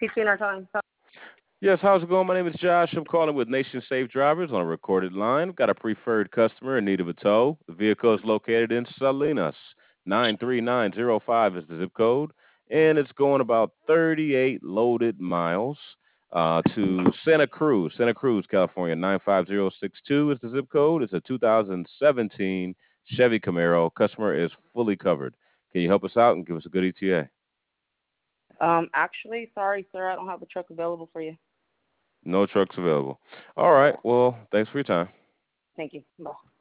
between our time. Yes, how's it going? My name is Josh. I'm calling with Nation Safe Drivers on a recorded line. Got a preferred customer in need of a tow. The vehicle is located in Salinas. 93905 is the zip code. And it's going about 38 loaded miles to Santa Cruz, California. 95062 is the zip code. It's a 2017 Chevy Camaro. Customer is fully covered. Can you help us out and give us a good ETA? Actually, sorry, sir, I don't have a truck available for you. No trucks available. All right. Well, thanks for your time. Thank you. Bye.